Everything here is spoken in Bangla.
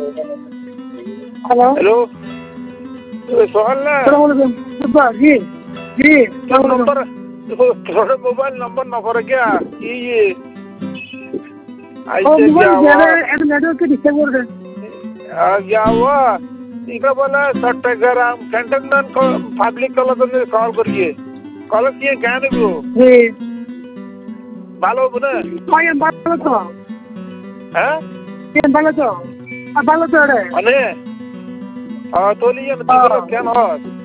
हेलो हेलो सोहल ना जी जी नंबर थोड़े मोबाइल नंबर न करे क्या ये ऐसे क्या हुआ नेटवर्क के डिस्टर्ब कर रहे क्या हुआ इनका बोला चट्टग्राम कैंटनमेंट पब्लिक कॉलेज में कॉल करिए कॉलेज ये क्या नहीं वो जी ভালো হবে না কয় ভালো তো হ্যাঁ ভালো তো রে মানে তোলিয়ে কেন